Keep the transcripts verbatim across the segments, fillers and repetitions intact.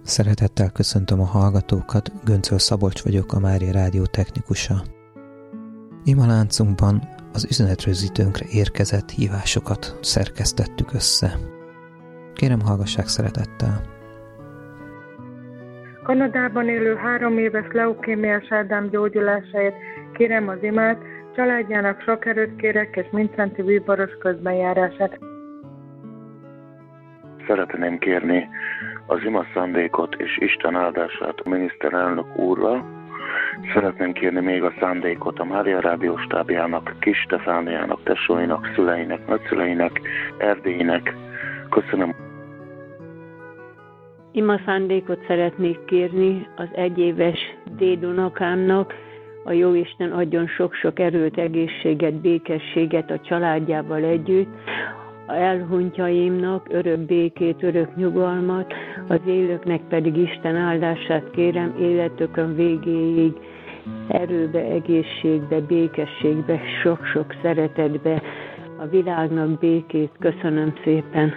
Szeretettel köszöntöm a hallgatókat, Göncöl Szabolcs vagyok, a Mária Rádió technikusa. Imaláncunkban az üzenetrögzítőnkre érkezett hívásokat szerkesztettük össze. Kérem, hallgassák szeretettel! Kanadában élő három éves leukémiás Ádám gyógyulásáért kérem az imát, családjának sok erőt kérek, és mindszenti bíboros közbenjárását. Szeretném kérni az ima szándékot és Isten áldását a miniszterelnök úrra. Szeretném kérni még a szándékot a Mária Rádió stábjának, Kis Stefániának, tesóinak, szüleinek, nagyszüleinek, Erdélynek. Köszönöm. Ima szándékot szeretnék kérni az egyéves dédunokámnak. A Jóisten adjon sok-sok erőt, egészséget, békességet a családjával együtt. A elhunytjaimnak örök békét, örök nyugalmat, az élőknek pedig Isten áldását kérem életükön végéig, erőbe, egészségbe, békességbe, sok-sok szeretetbe, a világnak békét. Köszönöm szépen!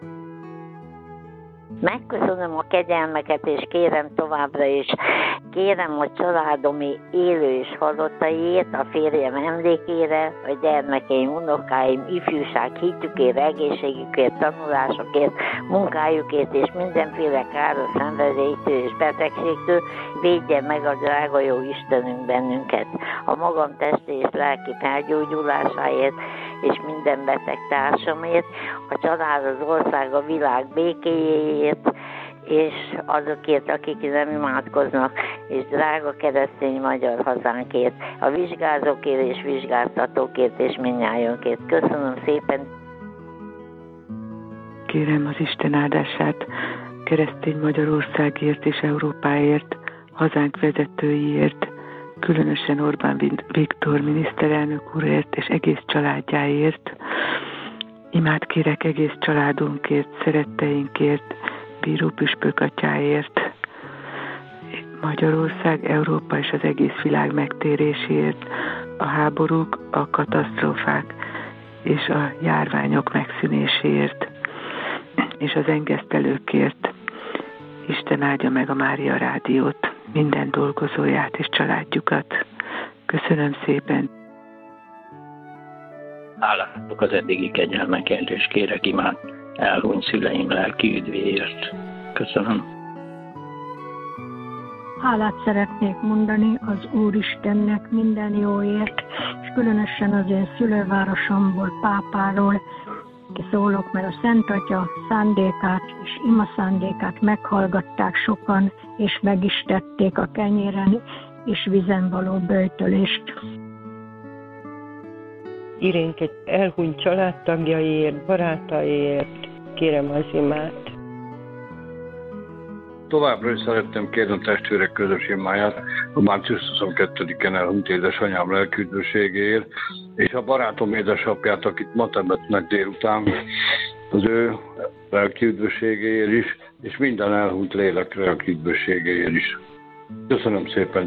Megköszönöm a kegyelmeket, és kérem továbbra is, kérem a családomi élő és halottaiért, a férjem emlékére, a gyermekeim, unokáim, ifjúság hitükért, egészségükért, tanulásokért, munkájukért és mindenféle káros szenvedélytől és betegségtől védje meg a drága jó Istenünk bennünket. A magam testi és lelki felgyógyulásáért és minden beteg társamért, a család, az ország, a világ békéjéért, és azokért, akik nem imádkoznak, és drága keresztény magyar hazánkért, a vizsgázókért és vizsgáztatókért és mindnyájunkért. Köszönöm szépen! Kérem az Isten áldását keresztény Magyarországért és Európáért, hazánk vezetőiért, különösen Orbán Viktor miniszterelnök úrért és egész családjáért. Imát kérek egész családunkért, szeretteinkért, bíró püspök atyáért, Magyarország, Európa és az egész világ megtéréséért, a háborúk, a katasztrófák és a járványok megszűnéséért, és az engesztelőkért. Isten áldja meg a Mária Rádiót, minden dolgozóját és családjukat. Köszönöm szépen! Hálátok az eddigi kegyelmekért, és kérek imát elhunyt szüleim lelki üdvéért. Köszönöm. Hálát szeretnék mondani az Úristennek minden jóért, és különösen az én szülővárosomból, Pápáról szólok, mert a Szent Atya szándékát és ima szándékát meghallgatták sokan, és meg is tették a kenyéren és vízen való böjtölést. Irénk egy elhunyt családtagjaiért, barátaiért kérem az imát. Továbbra is szeretném kérni a testvérek közös imáját a március huszonkettedikén elhunyt édesanyám lelküdvösségéért, és a barátom édesapját, akit ma temetnek délután, az ő lelküdvösségéért is, és minden elhunyt lélek lelküdvösségéért is. Köszönöm szépen!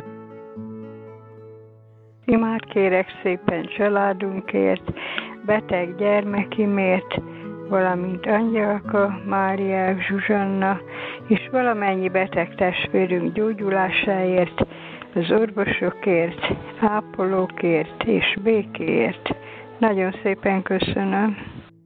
Imát kérek szépen családunkért, beteg gyermekimért, valamint Angyalka, Mária, Zsuzsanna, és valamennyi beteg testvérünk gyógyulásáért, az orvosokért, ápolókért és békéért. Nagyon szépen köszönöm.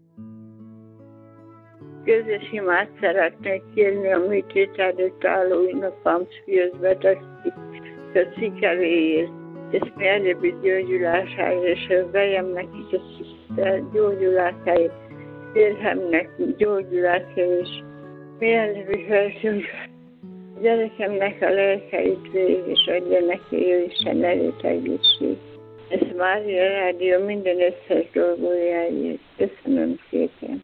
Közös imát szeretnék kérni a műtét előtt álló unokám szíves betegség szikeréért, és mielőbbi gyógyulásáért, és a vejemnek is a gyógyulásáért, férhemnek gyógyulásáért, és mielőbbi felsők gyerekemnek a lelkeit végig, és adja neki jó Isten erőt, egészség. Ez Mária Rádió minden összes dolgójáért. Köszönöm szépen.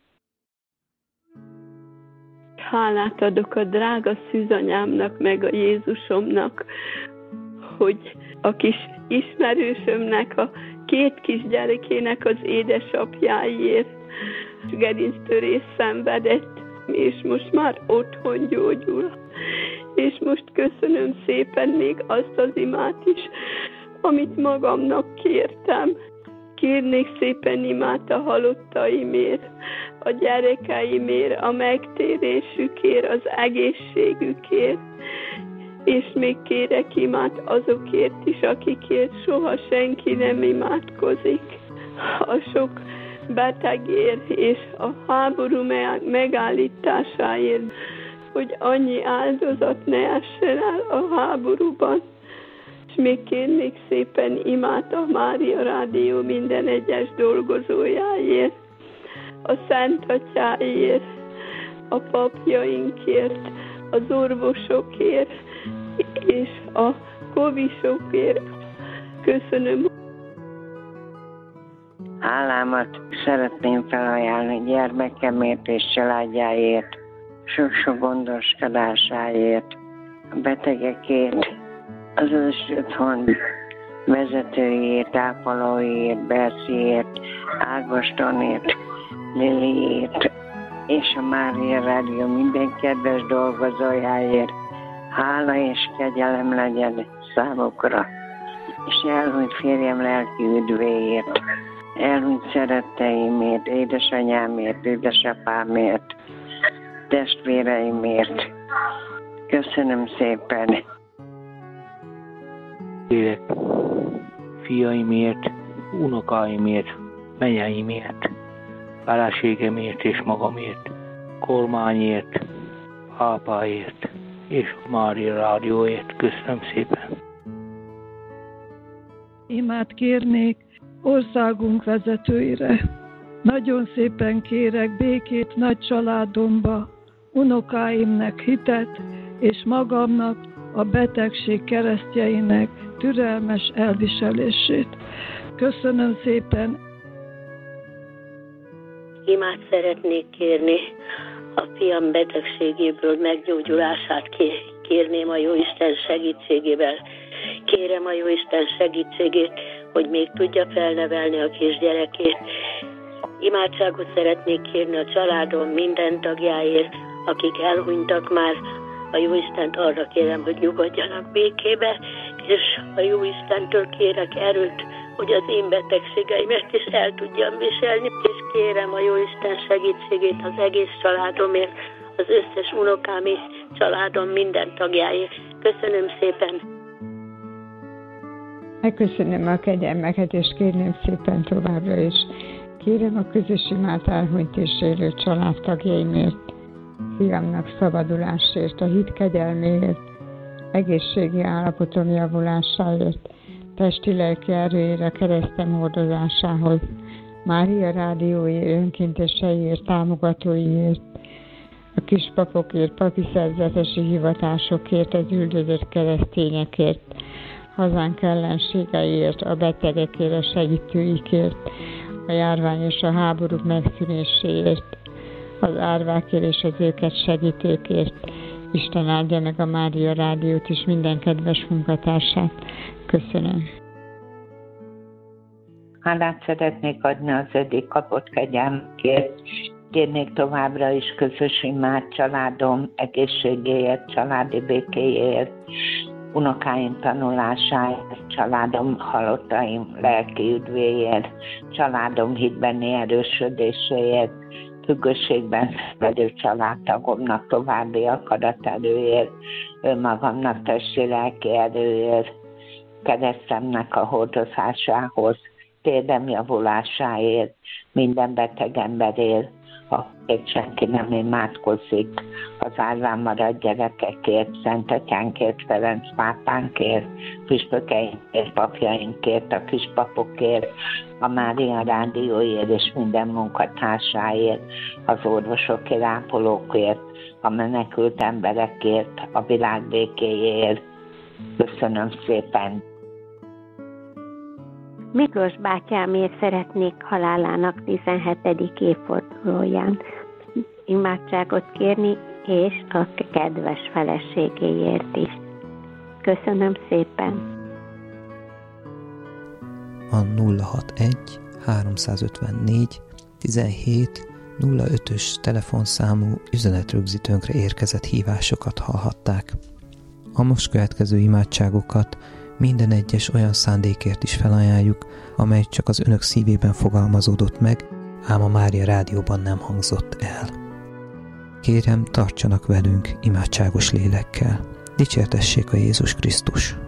Hálát adok a drága szűzanyámnak, meg a Jézusomnak, hogy a kis ismerősömnek, a két kis gyerekének az édesapjáért gerinctörést szenvedett, és most már otthon gyógyul. És most köszönöm szépen még azt az imát is, amit magamnak kértem. Kérnék szépen imát a halottaimért, a gyerekeimért, a megtérésükért, az egészségükért, és még kérek imát azokért is, akikért soha senki nem imádkozik. A sok betegért és a háború megállításáért, hogy annyi áldozat ne essen el a háborúban. És még kérnék szépen imát a Mária Rádió minden egyes dolgozójáért, a Szent Atyáért, a papjainkért, az orvosokért és a kovisokért. Köszönöm. Hálámat szeretném felajánlani gyermekemért és családjáért, sok-sok gondoskodásáért, a betegekért, az ősotthon vezetőjét, ápolóiért, Berciért, Ágostonért, Liliért, és a Mária Rádió minden kedves dolgozójáért. Hála és kegyelem legyen számukra, és elhunyt férjem lelki üdvéért, elhunyt szeretteimért, édesanyámért, édesapámért, testvéreimért. Köszönöm szépen. Kérek fiaimért, unokáimért, menyeimért, feleségemért és magamért, kormányért, pápáért és Mária Rádióért. Köszönöm szépen. Imát kérnék országunk vezetőire. Nagyon szépen kérek békét nagy családomba, unokáimnak hitet, és magamnak, a betegség keresztjeinek türelmes elviselését. Köszönöm szépen. Imát szeretnék kérni, a fiam betegségéből meggyógyulását kérném a Jóisten segítségével. Kérem a Jóisten segítségét, hogy még tudja felnevelni a kisgyerekét. Imádságot szeretnék kérni a családom minden tagjáért, akik elhunytak már. A Jóistent arra kérem, hogy nyugodjanak békébe, és a Jóistentől kérek erőt, hogy az én betegségeimet is el tudjam viselni, és kérem a Jóisten segítségét az egész családomért, az összes unokám és családom minden tagjáért. Köszönöm szépen! Megköszönöm a kegyelmeket, és kérném szépen továbbra is. Kérem a közös imát elhunyt és élő családtagjaimért, fiamnak szabadulásért, a hit kegyelméért, egészségi állapotom javulásáért, testi-lelki erőjére, keresztem hordozásához, Mária Rádiói önkénteseiért, támogatóiért, a kispapokért, papi szerzetesi hivatásokért, az üldözött keresztényekért, hazánk ellenségeiért, a betegekért, a segítőikért, a járvány és a háborúk megszűnéséért, az árvákért és az őket segítőkért. Isten áldja meg a Mária Rádiót és minden kedves munkatársát. Köszönöm. Hálát szeretnék adni az eddig kapott kegyelmekért. Kérnék továbbra is közös imát családom egészségéért, családi békéért, unokáim tanulásáért, családom halottaim lelki üdvéért, családom hitbeni erősödéséért, függőségben szenvedő családtagomnak további akaraterőért, önmagamnak testi lelki erőért, keresztemnek a hordozásához, térdem javulásáért, minden beteg emberért, akik senki nem imádkozik, az árván maradt gyerekekért, Szent Atyánkért, Ferenc pápánkért, püspökeinkért, papjainkért, a kispapokért, a Mária Rádióért és minden munkatársáért, az orvosokért, ápolókért, a menekült emberekért, a világ békéjéért. Köszönöm szépen! Miklós bátyámért szeretnék halálának tizenhetedik évfordulóján imádságot kérni, és a kedves feleségéért is. Köszönöm szépen! A nulla hatvanegy háromszázötvennégy tizenhét nulla ötös telefonszámú üzenetrögzítőnkre érkezett hívásokat hallhatták. A most következő imádságokat minden egyes olyan szándékért is felajánljuk, amely csak az önök szívében fogalmazódott meg, ám a Mária Rádióban nem hangzott el. Kérem, tartsanak velünk imádságos lélekkel. Dicsértessék a Jézus Krisztus!